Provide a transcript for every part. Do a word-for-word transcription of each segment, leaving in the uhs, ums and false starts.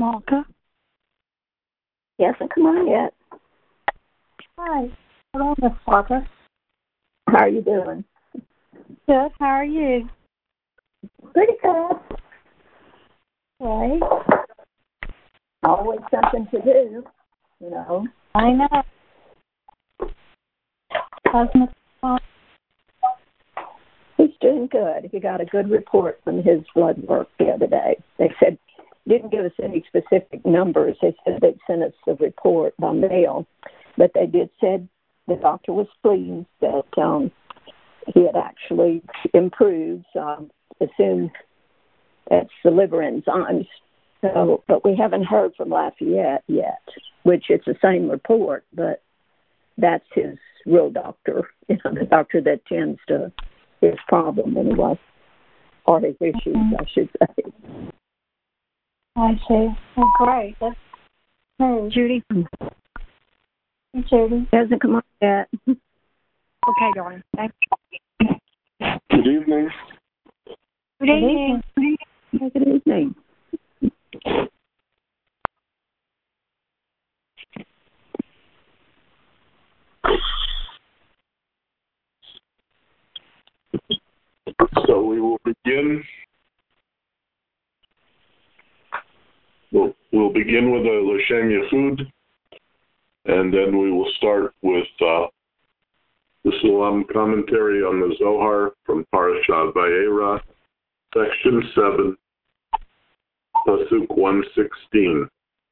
Malka. He hasn't come on yet. Hi. Hello, Miss Malka. How are you doing? Good. How are you? Pretty good. Right. Always something to do, you know. I know. How's Miss Malka? He's doing good. He got a good report from his blood work the other day. They said, didn't give us any specific numbers. They said they'd sent us the report by mail, but they did said the doctor was pleased that um, he had actually improved. Um, assumed that's the liver enzymes. So, but we haven't heard from Lafayette yet, which it's the same report, but that's his real doctor, you know, the doctor that tends to his problem anyway, or his issues, mm-hmm. I should say. I see. Oh, great. That's hey, Judy. Hey, Judy. Hasn't come on yet. Okay, darling. Thanks. Good evening. Good evening. Good evening. So we will begin. We'll, we'll begin with a L'Shem Yechud, and then we will start with uh, the Salam commentary on the Zohar from Parashat Vayera, section seven, pasuk one sixteen.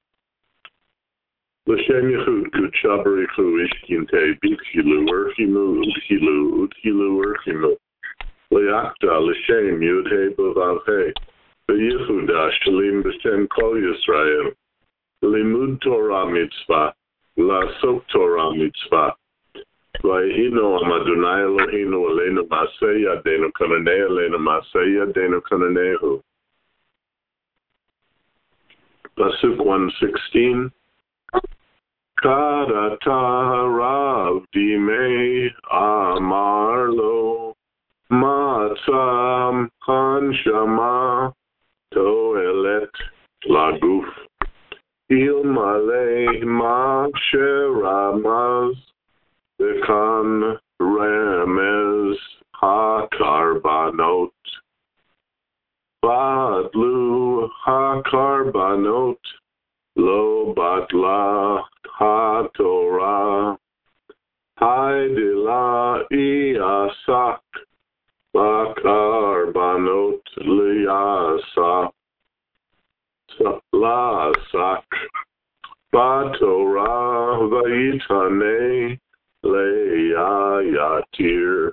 L'Shem Yechud Kudsha Barichu Ishkinte Bitchilu Urchimu Udchilu Udchilu Urchimu Leakta L'Shem Yudhe Bavavhe Yehuda Shalim B'Shem Kol Yisrael Limud Torah Mitzvah La'asok Torah Mitzvah Vayhinu Amadunai Eloheinu Aleinu Masei Yadeinu Kananei Aleinu Masei Yadeinu Kananehu. Pasuk one sixteen. Karata Rav Dimei Amarlo Matzam Hanshama Toelet Laguf Ilmale Masheramaz Bekan Remez HaKarbanot Badlu HaKarbanot Lo Batla HaTorah Haidila Iasak Bakarbanot Liasa Lasak Batorah Vaitane Leyayatir.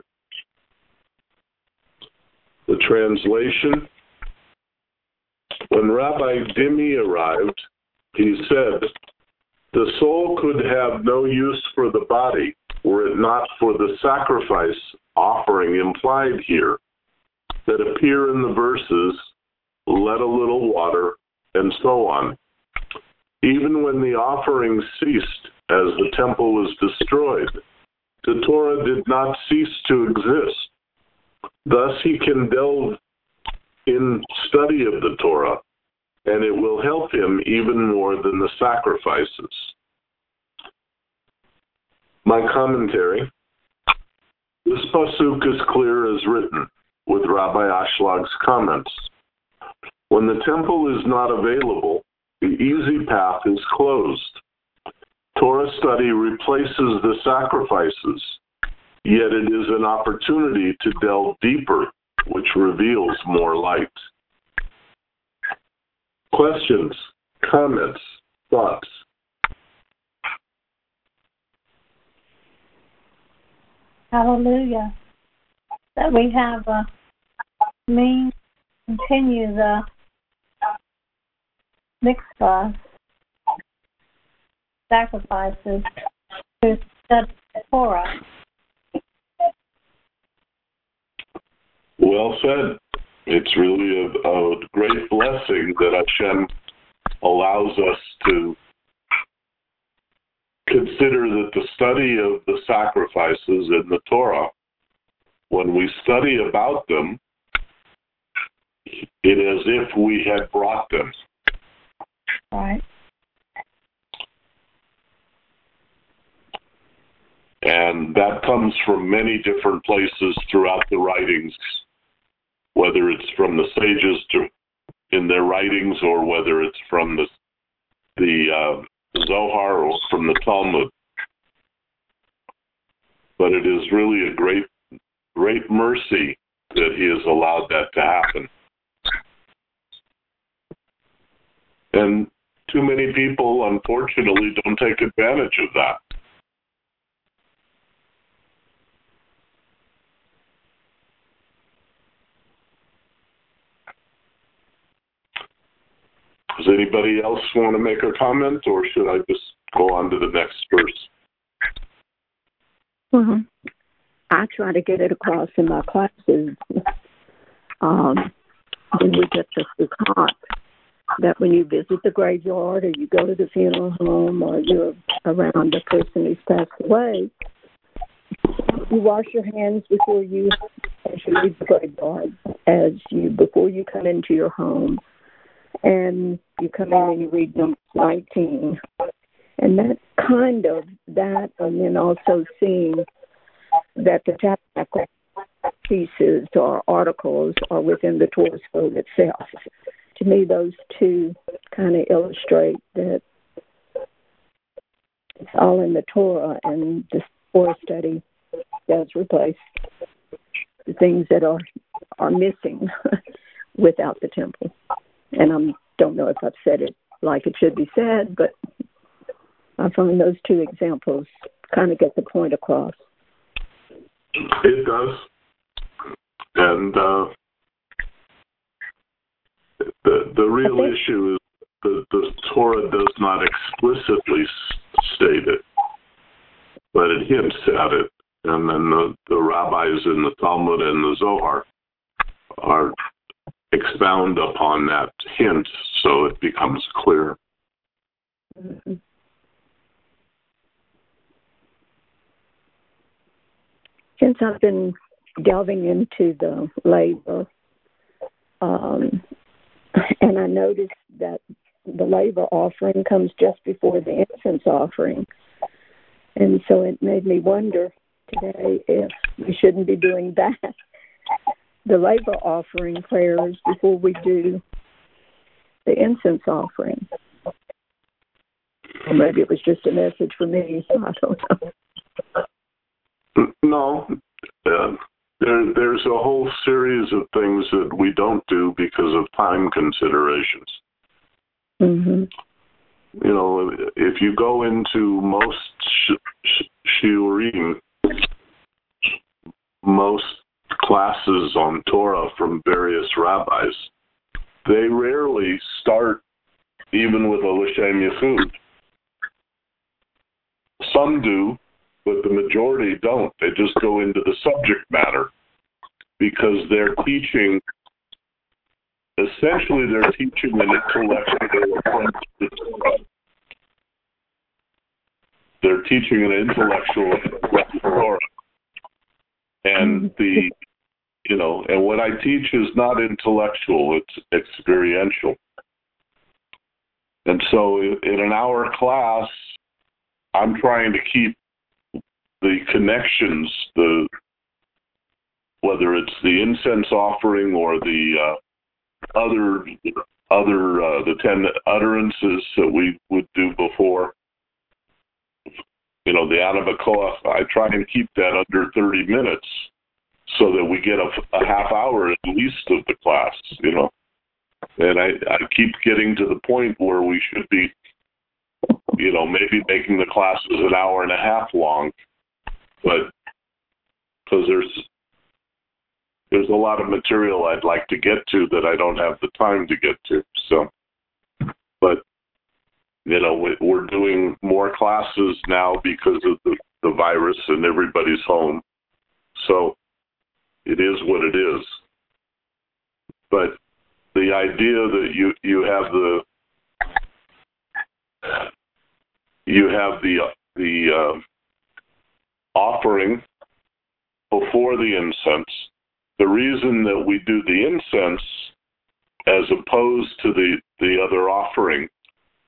The translation: when Rabbi Dimi arrived, he said, the soul could have no use for the body were it not for the sacrifice offering implied here that appear in the verses, let a little water, and so on. Even when the offering ceased as the temple was destroyed, the Torah did not cease to exist. Thus he can delve in study of the Torah, and it will help him even more than the sacrifices. My commentary. This pasuk is clear as written, with Rabbi Ashlag's comments. When the temple is not available, the easy path is closed. Torah study replaces the sacrifices, yet it is an opportunity to delve deeper, which reveals more light. Questions, comments, thoughts? Hallelujah. That we have a means to continue the mitzvah sacrifices to study the Torah. Well said. It's really a, a great blessing that Hashem allows us to consider that the study of the sacrifices in the Torah, when we study about them, it is as if we had brought them. Right. And that comes from many different places throughout the writings, whether it's from the sages to, in their writings, or whether it's from the the uh, Zohar or from the Talmud. But it is really a great, great mercy that he has allowed that to happen. And too many people, unfortunately, don't take advantage of that. Does anybody else want to make a comment, or should I just go on to the next verse? Well, I try to get it across in my classes um, when we get to Sukkot, that when you visit the graveyard or you go to the funeral home or you're around a person who's passed away, you wash your hands before you, as you leave the graveyard, as you before you come into your home. And you come in and you read number nineteen. And that kind of, that, and then also seeing that the tabernacle pieces or articles are within the Torah scroll itself. To me, those two kind of illustrate that it's all in the Torah, and the Torah study does replace the things that are, are missing without the temple. And I don't know if I've said it like it should be said, but I find those two examples kind of get the point across. It does. And uh, the the real think, issue is that the Torah does not explicitly state it, but it hints at it. And then the, the rabbis in the Talmud and the Zohar are expound upon that hint so it becomes clear. Mm-hmm. Since I've been delving into the labor, um, and I noticed that the labor offering comes just before the incense offering, and so it made me wonder today if we shouldn't be doing that. The labor offering prayers before we do the incense offering. Or maybe it was just a message for me. I don't know. No. Uh, there, there's a whole series of things that we don't do because of time considerations. Mm-hmm. You know, if you go into most sh- sh- shiurim, most classes on Torah from various rabbis, they rarely start even with a L'Shem Yichud. Some do, but the majority don't. They just go into the subject matter because they're teaching, essentially they're teaching an intellectual approach to Torah. They're teaching an intellectual approach to Torah. And the, you know, and what I teach is not intellectual, it's experiential. And so in an hour class, I'm trying to keep the connections, the whether it's the incense offering or the uh, other other uh, the ten utterances that we would do before, you know, the Anava Koach, I try and keep that under thirty minutes so that we get a, a half hour at least of the class, you know. And I, I keep getting to the point where we should be, you know, maybe making the classes an hour and a half long, but because there's there's a lot of material I'd like to get to that I don't have the time to get to. So, but you know, we're doing more classes now because of the, the virus and everybody's home. So it is what it is. But the idea that you, you have the you have the the uh, offering before the incense. The reason that we do the incense as opposed to the, the other offering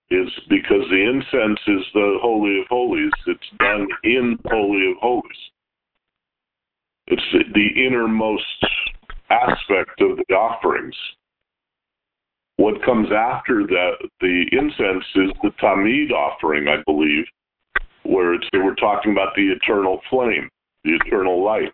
is because the incense is the Holy of Holies. It's done in Holy of Holies. It's the innermost aspect of the offerings. What comes after that, the incense, is the Tamid offering, I believe, where it's, we're talking about the eternal flame, the eternal light.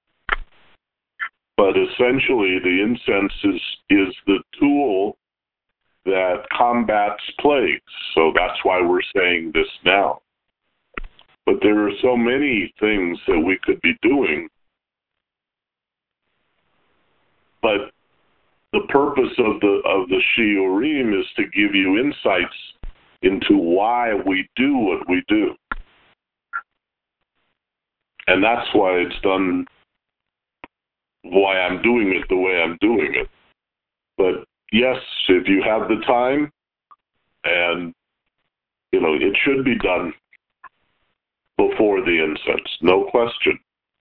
But essentially, the incense is, is the tool that combats plagues. So that's why we're saying this now. But there are so many things that we could be doing. But the purpose of the of the Shiurim is to give you insights into why we do what we do. And that's why it's done, why I'm doing it the way I'm doing it. But yes, if you have the time, and, you know, it should be done before the incense, no question.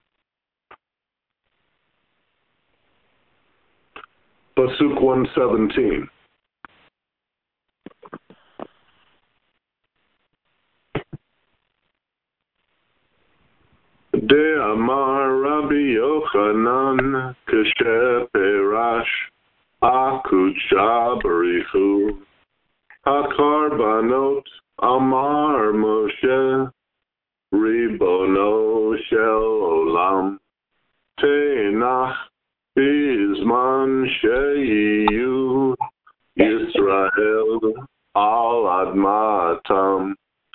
Pasuk one seventeen. De Amar Rabbi Yochanan Keshe Perash Akudsha Barichu HaKarbanot Amar Moshe Ribono Shel Olam Tenach Bizman Sheyu Yisrael Al Admatam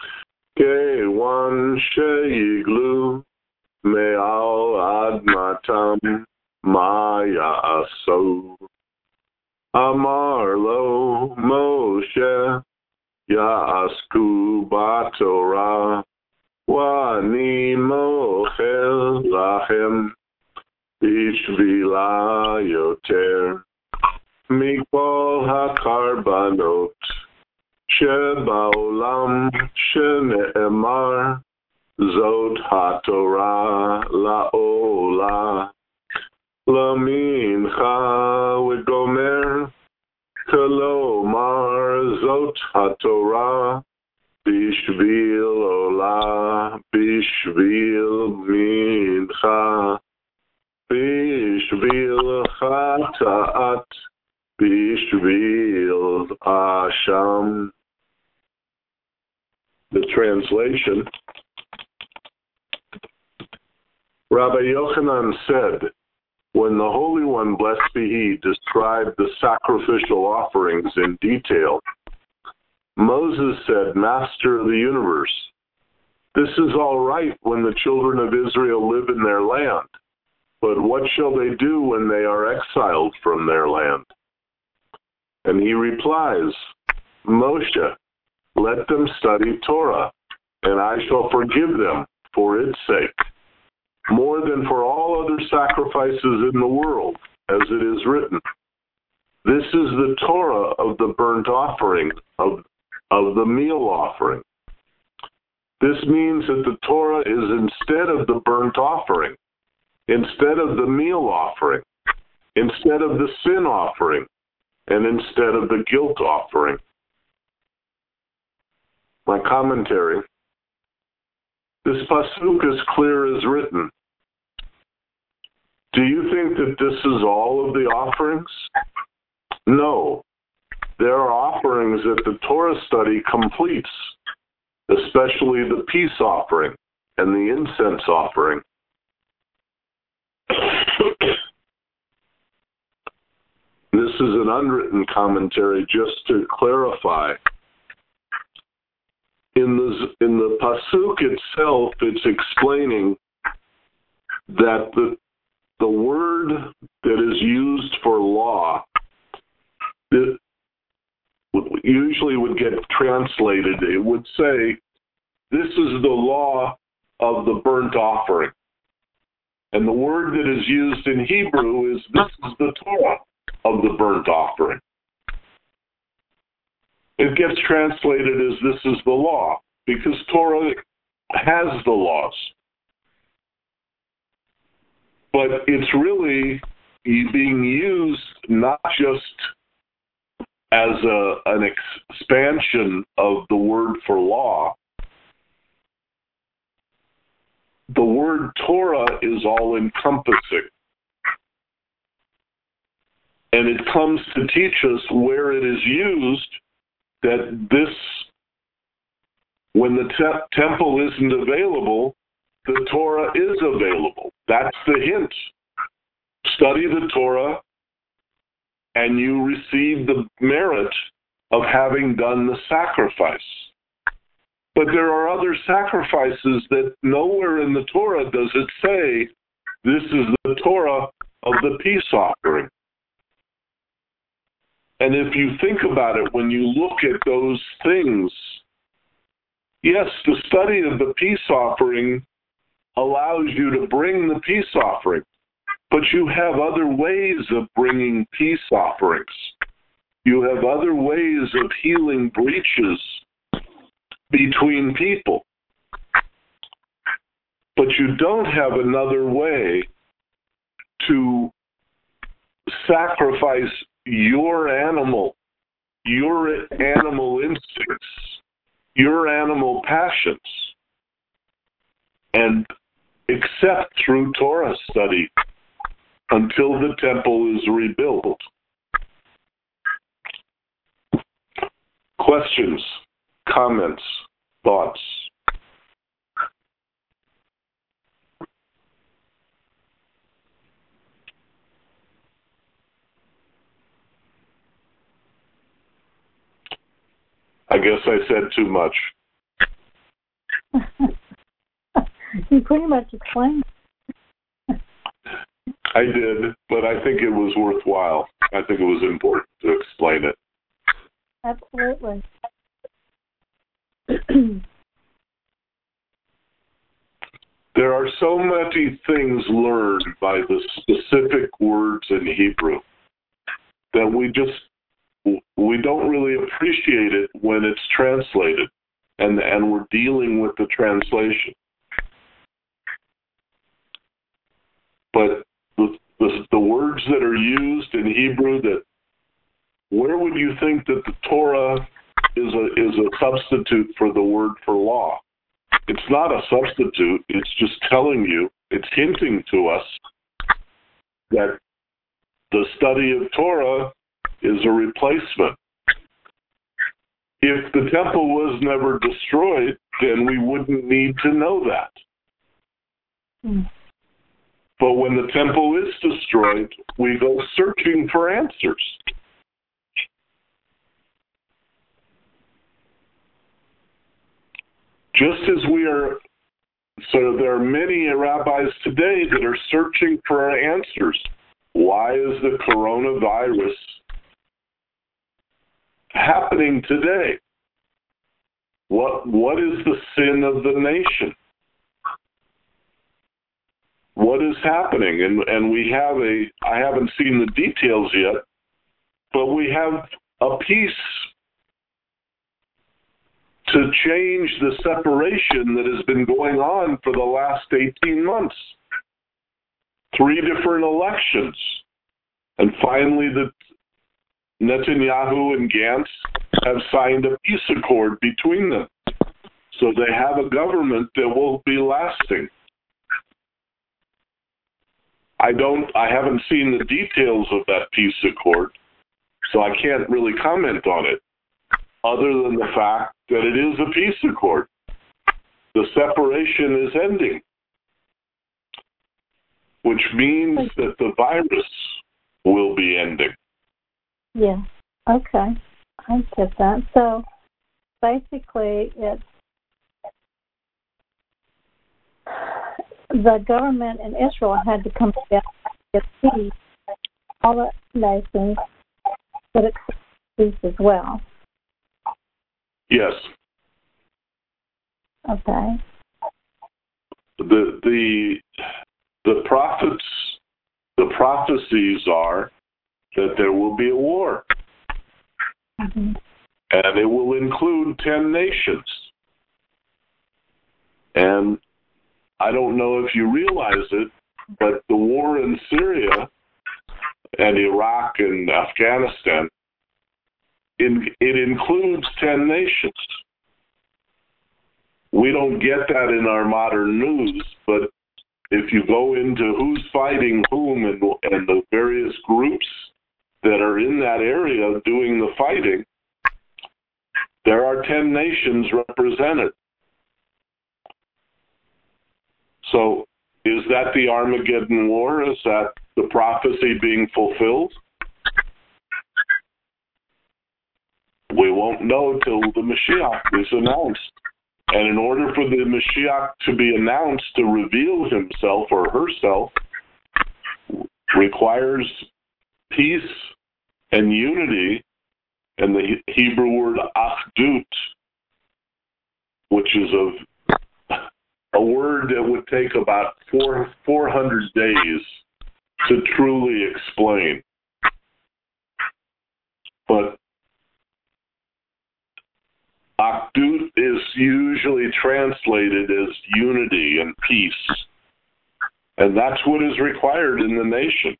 Kewan Sheyiglu Me'al Admatam Maya Aso Amar Lo Moshe Ya'asku Batorah Wani Mochel Lachem Ishvila Yoter Mikol HaKarbanot Shebaolam Shene'emar Zot HaTorah La'ola Lamincha V'gomer Kolomar Zot HaTorah Bishvil Ola Bishvil Mincha Bishvil Chata'at Bishvil Asham. The translation: Rabbi Yochanan said, when the Holy One, blessed be He, described the sacrificial offerings in detail, Moses said, Master of the universe, this is all right when the children of Israel live in their land, but what shall they do when they are exiled from their land? And he replies, Moshe, let them study Torah, and I shall forgive them for its sake, more than for all other sacrifices in the world, as it is written. This is the Torah of the burnt offering, of, of the meal offering. This means that the Torah is instead of the burnt offering, instead of the meal offering, instead of the sin offering, and instead of the guilt offering. My commentary: this pasuk is clear as written. Do you think that this is all of the offerings? No. There are offerings that the Torah study completes, especially the peace offering and the incense offering. This is an unwritten commentary just to clarify. In the, in the pasuk itself, it's explaining that the, the word that is used for law it usually would get translated. It would say, this is the law of the burnt offering. And the word that is used in Hebrew is, this is the Torah of the burnt offering. It gets translated as this is the law, because Torah has the laws. But it's really being used not just as a, an expansion of the word for law, the word Torah is all-encompassing. And it comes to teach us where it is used that this, when the te- temple isn't available, the Torah is available. That's the hint. Study the Torah, and you receive the merit of having done the sacrifice. But there are other sacrifices that nowhere in the Torah does it say, this is the Torah of the peace offering. And if you think about it, when you look at those things, yes, the study of the peace offering allows you to bring the peace offering, but you have other ways of bringing peace offerings. You have other ways of healing breaches between people. But you don't have another way to sacrifice your animal, your animal instincts, your animal passions, and except through Torah study until the temple is rebuilt. Questions, comments, thoughts? I guess I said too much. You pretty much explained it. I did, but I think it was worthwhile. I think it was important to explain it. Absolutely. There are so many things learned by the specific words in Hebrew that we just we don't really appreciate it when it's translated, and and we're dealing with the translation. But the, the the words that are used in Hebrew, that where would you think that the Torah is a is a substitute for the word for law? It's not a substitute. It's just telling you, it's hinting to us that the study of Torah is a replacement. If the temple was never destroyed, then we wouldn't need to know that. Mm. But when the temple is destroyed, we go searching for answers. Just as we are, so there are many rabbis today that are searching for answers. Why is the coronavirus happening today? What what is the sin of the nation? What is happening? And and we have a, I haven't seen the details yet, but we have a piece to change the separation that has been going on for the last eighteen months. Three different elections. And finally, the Netanyahu and Gantz have signed a peace accord between them. So they have a government that will be lasting. I don't, I haven't seen the details of that peace accord, so I can't really comment on it, other than the fact that it is a peace accord. The separation is ending, which means that the virus will be ending. Yeah, okay. I get that. So basically it's the government in Israel had to come together to see all the nations, but accept peace as well. Yes. Okay. The the the prophets the prophecies are that there will be a war. Mm-hmm. And it will include ten nations. And I don't know if you realize it, but the war in Syria and Iraq and Afghanistan in, it includes ten nations. We don't get that in our modern news, but if you go into who's fighting whom and, and the various groups that are in that area doing the fighting, there are ten nations represented. So is that the Armageddon War? Is that the prophecy being fulfilled? We won't know till the Mashiach is announced. And in order for the Mashiach to be announced, to reveal himself or herself, requires peace and unity, and the Hebrew word achdut, which is a, a word that would take about four, 400 days to truly explain. But achdut is usually translated as unity and peace, and that's what is required in the nation.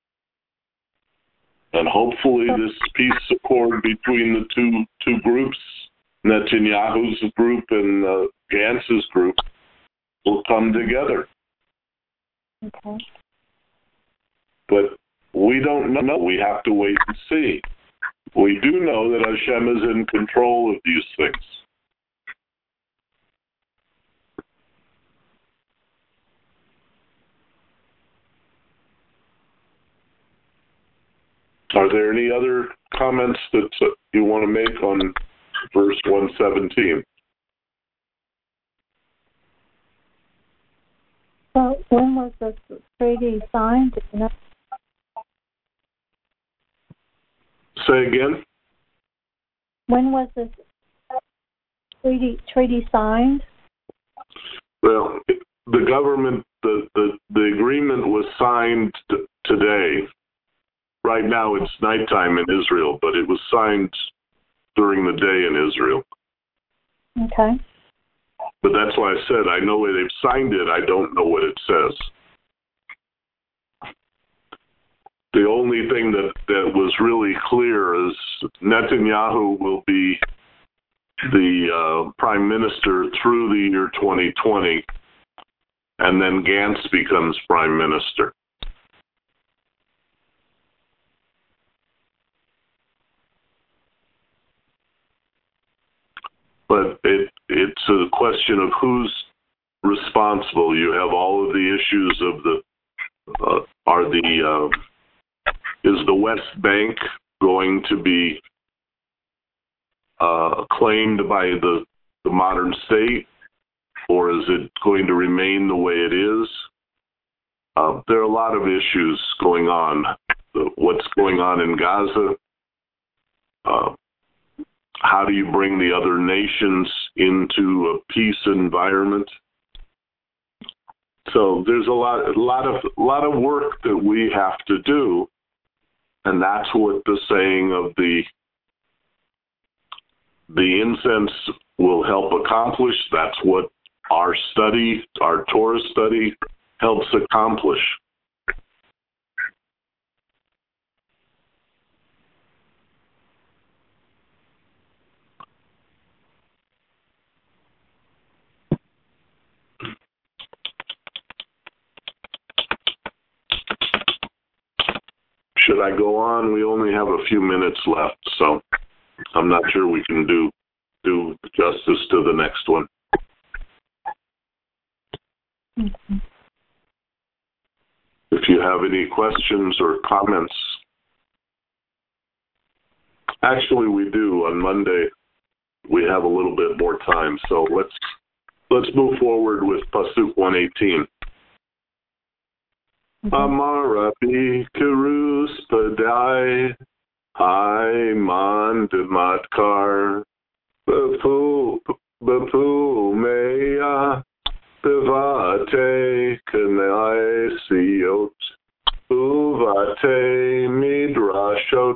And hopefully this peace accord between the two two groups, Netanyahu's group and uh, Gantz's group, will come together. Okay. But we don't know. We have to wait and see. We do know that Hashem is in control of these things. Are there any other comments that uh, you want to make on verse one seventeen? So when was this treaty signed? Say again? When was this treaty treaty signed? Well, the government, the, the, the agreement was signed t- today. Right now it's nighttime in Israel, but it was signed during the day in Israel. Okay. But that's why I said I know where they've signed it. I don't know what it says. The only thing that, that was really clear is Netanyahu will be the uh, prime minister through the year twenty twenty, and then Gantz becomes prime minister. But it, it's a question of who's responsible. You have all of the issues of the, uh, are the, uh, is the West Bank going to be uh, claimed by the, the modern state, or is it going to remain the way it is? Uh, there are a lot of issues going on. What's going on in Gaza? Uh, How do you bring the other nations into a peace environment? So there's a lot, a lot of, a lot of work that we have to do, and that's what the saying of the the incense will help accomplish. That's what our study, our Torah study, helps accomplish. Should I go on? We only have a few minutes left, so I'm not sure we can do do justice to the next one. Mm-hmm. If you have any questions or comments, actually we do. On Monday, we have a little bit more time, so let's let's move forward with Pasuk one eighteen. Amar Rabbi Kerus Padai Haiman Dematkar Bepu Bepu Meya Bevate Kanai Siot Uvate Midrashot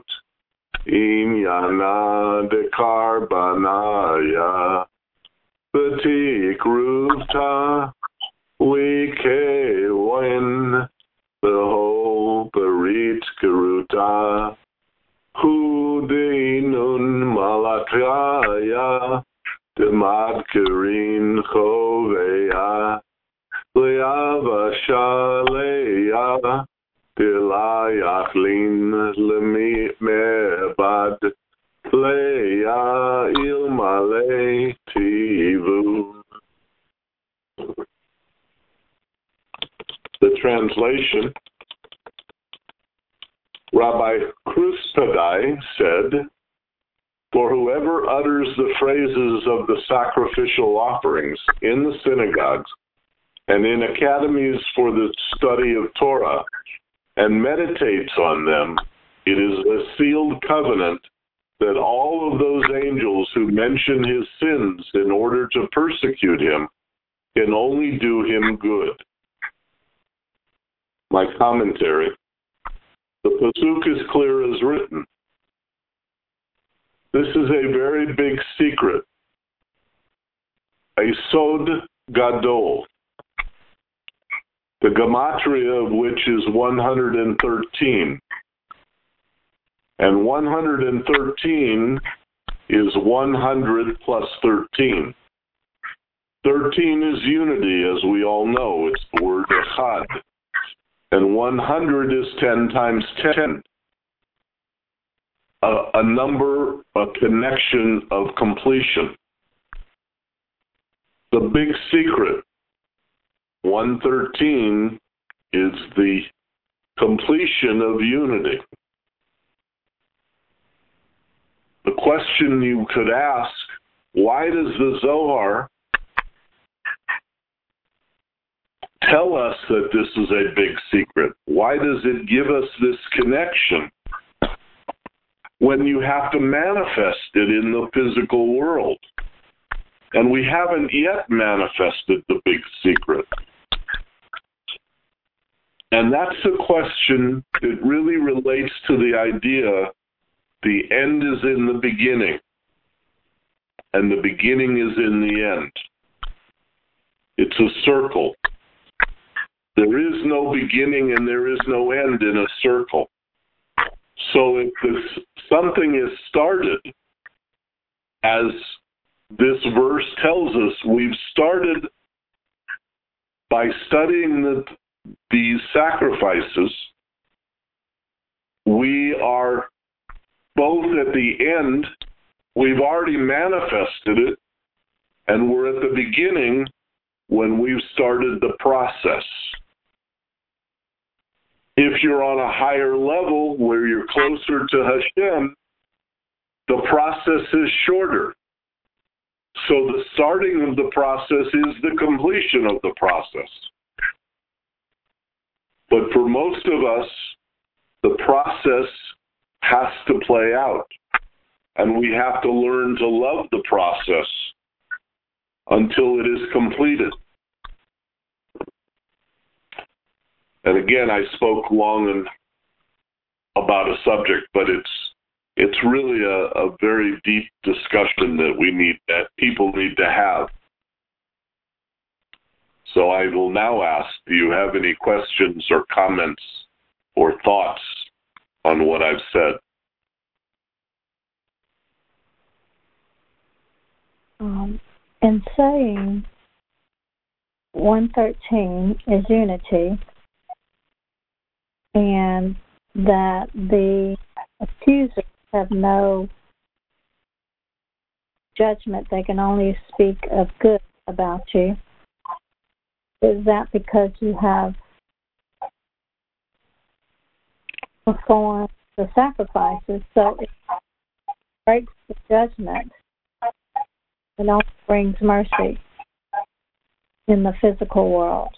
Inyana Dekar Banaya Batik Ruvta Wike Wen the whole Barit Karuta Hudinun Malakaya, Demadkirin Choveya, Leava Shaleya, Delayachlin Lemi Mebad, Leia Ilmale Tivu. The translation, Rabbi Krustadai said, for whoever utters the phrases of the sacrificial offerings in the synagogues and in academies for the study of Torah and meditates on them, it is a sealed covenant that all of those angels who mention his sins in order to persecute him can only do him good. My commentary. The pasuk is clear as written. This is a very big secret, a sod gadol, the gematria of which is one hundred thirteen. And one hundred thirteen is one hundred plus thirteen. thirteen is unity, as we all know. It's the word echad. And one hundred is ten times ten. A, a number, a connection of completion. The big secret, one thirteen, is the completion of unity. The question you could ask, why does the Zohar tell us that this is a big secret? Why does it give us this connection when you have to manifest it in the physical world? And we haven't yet manifested the big secret. And that's a question that really relates to the idea the end is in the beginning, and the beginning is in the end. It's a circle. There is no beginning and there is no end in a circle. So if this, something is started, as this verse tells us, we've started by studying the, these sacrifices. We are both at the end, we've already manifested it, and we're at the beginning when we've started the process. If you're on a higher level where you're closer to Hashem, the process is shorter. So the starting of the process is the completion of the process. But for most of us, the process has to play out. And we have to learn to love the process until it is completed. And again, I spoke long and about a subject, but it's it's really a, a very deep discussion that we need, that people need to have. So I will now ask, do you have any questions or comments or thoughts on what I've said? Um, in saying one thirteen is unity, and that the accusers have no judgment, they can only speak of good about you, is that because you have performed the sacrifices, so it breaks the judgment and only brings mercy in the physical world?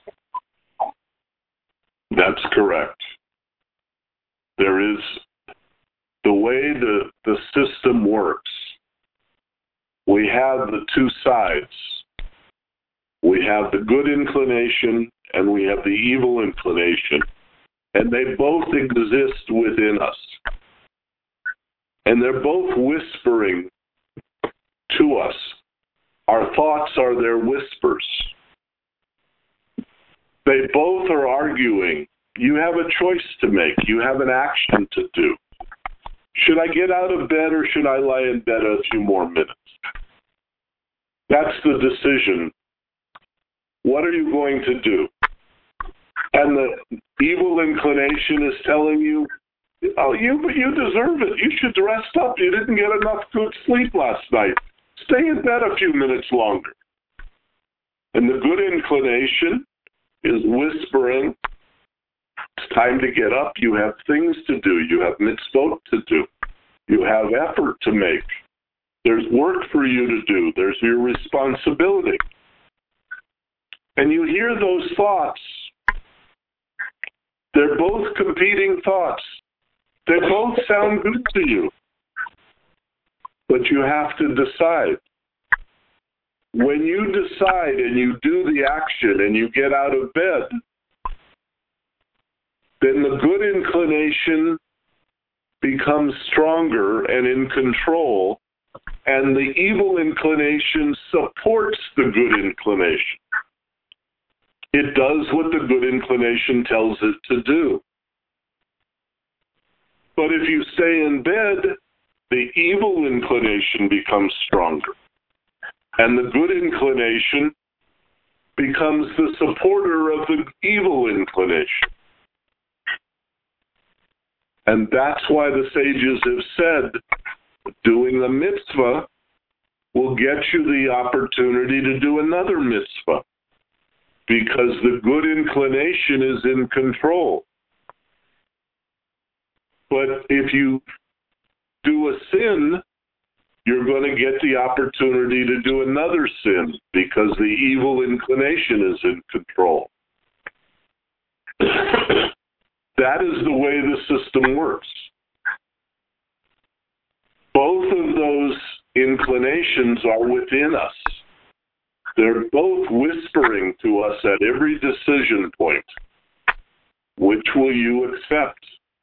That's correct. There is, the way the, the system works, we have the two sides. We have the good inclination and we have the evil inclination, and they both exist within us. And they're both whispering to us. Our thoughts are their whispers. They both are arguing. You have a choice to make. You have an action to do. Should I get out of bed or should I lie in bed a few more minutes? That's the decision. What are you going to do? And the evil inclination is telling you, oh, you, you deserve it. You should rest up. You didn't get enough good sleep last night. Stay in bed a few minutes longer. And the good inclination is whispering, it's time to get up. You have things to do. You have mitzvot to do. You have effort to make. There's work for you to do. There's your responsibility. And you hear those thoughts. They're both competing thoughts. They both sound good to you. But you have to decide. When you decide and you do the action and you get out of bed, then the good inclination becomes stronger and in control, and the evil inclination supports the good inclination. It does what the good inclination tells it to do. But if you stay in bed, the evil inclination becomes stronger, and the good inclination becomes the supporter of the evil inclination. And that's why the sages have said doing a mitzvah will get you the opportunity to do another mitzvah, because the good inclination is in control. But if you do a sin, you're going to get the opportunity to do another sin, because the evil inclination is in control. That is the way the system works. Both of those inclinations are within us. They're both whispering to us at every decision point. Which will you accept?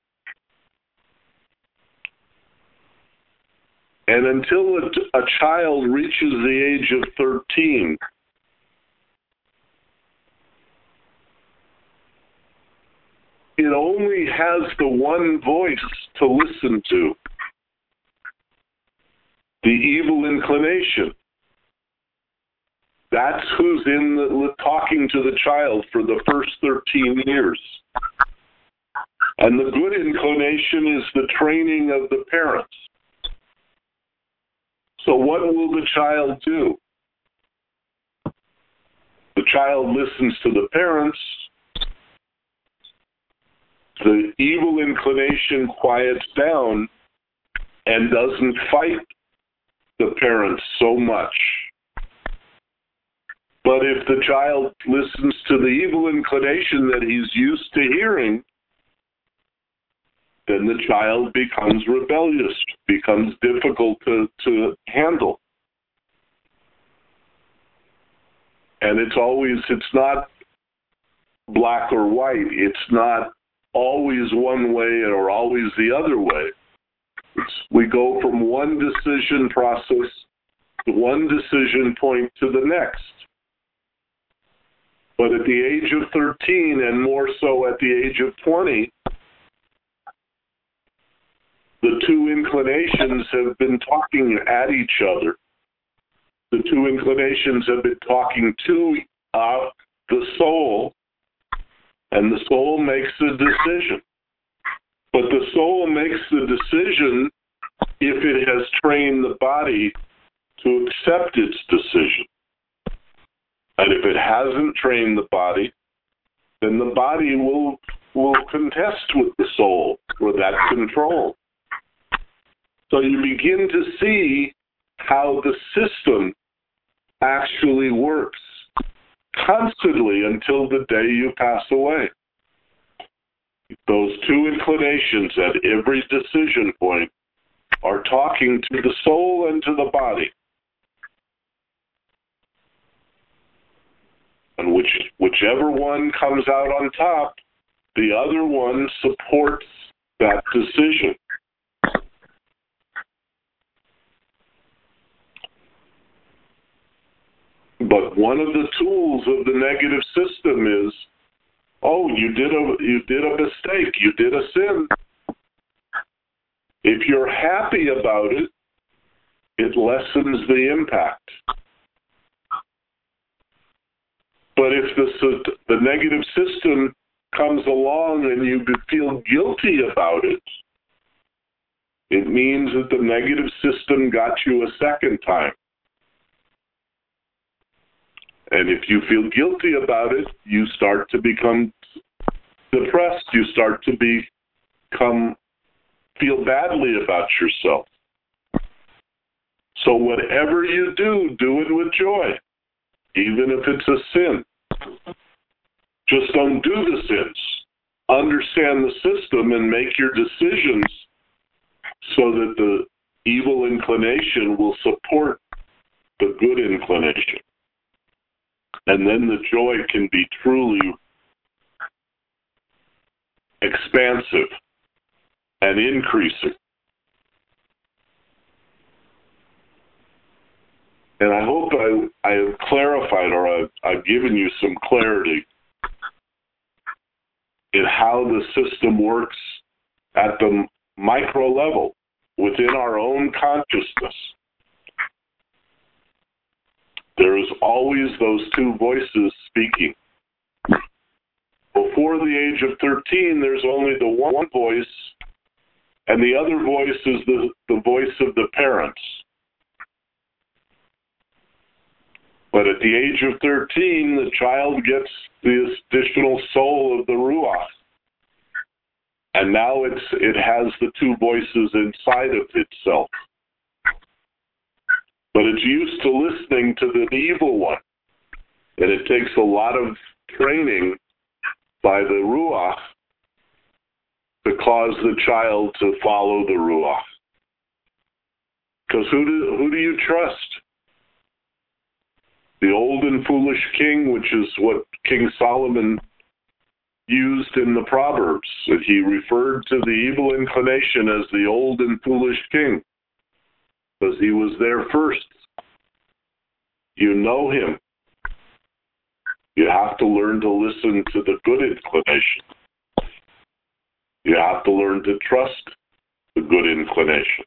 And until a, a child reaches the age of thirteen, it only has the one voice to listen to, the evil inclination. That's who's in the, talking to the child for the first thirteen years. And the good inclination is the training of the parents. So what will the child do? The child listens to the parents. The evil inclination quiets down and doesn't fight the parents so much. But if the child listens to the evil inclination that he's used to hearing, then the child becomes rebellious, becomes difficult to, to handle. And it's always, it's not black or white. It's not always one way or always the other way. It's, we go from one decision process, one decision point to the next. But at the age of thirteen, and more so at the age of twenty, the two inclinations have been talking at each other. The two inclinations have been talking to uh, the soul, and the soul makes the decision. But the soul makes the decision if it has trained the body to accept its decision. And if it hasn't trained the body, then the body will will contest with the soul for that control. So you begin to see how the system actually works constantly until the day you pass away. Those two inclinations at every decision point are talking to the soul and to the body. And which, whichever one comes out on top, the other one supports that decision. But one of the tools of the negative system is, oh, you did a you did a mistake, you did a sin. If you're happy about it, it lessens the impact. But if the, the negative system comes along and you feel guilty about it, it means that the negative system got you a second time. And if you feel guilty about it, you start to become depressed. You start to become, feel badly about yourself. So whatever you do, do it with joy, even if it's a sin. Just don't do the sins. Understand the system and make your decisions so that the evil inclination will support the good inclination. And then the joy can be truly expansive and increasing. And I hope I, I have clarified or I've, I've given you some clarity in how the system works at the micro level within our own consciousness. There is always those two voices speaking. Before the age of thirteen, there's only the one voice, and the other voice is the, the voice of the parents. But at the age of thirteen, the child gets the additional soul of the Ruach. And now it's, it has the two voices inside of itself. But it's used to listening to the evil one. And it takes a lot of training by the Ruach to cause the child to follow the Ruach. Because who do, who do you trust? The old and foolish king, which is what King Solomon used in the Proverbs. That he referred to the evil inclination as the old and foolish king, because he was there first. You know him. You have to learn to listen to the good inclination. You have to learn to trust the good inclination.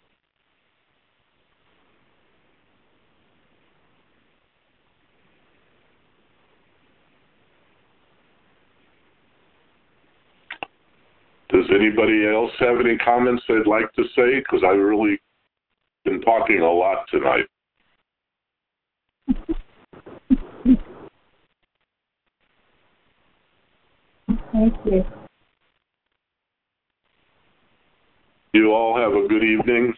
Does anybody else have any comments they'd like to say? Because I've really been talking a lot tonight. Thank you. You all have a good evening.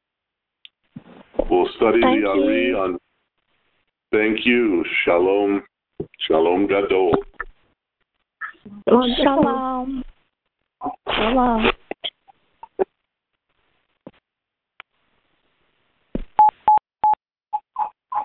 We'll study Thank the Ari you. on. Thank you. Shalom. Shalom Gadol. Shalom. Shalom.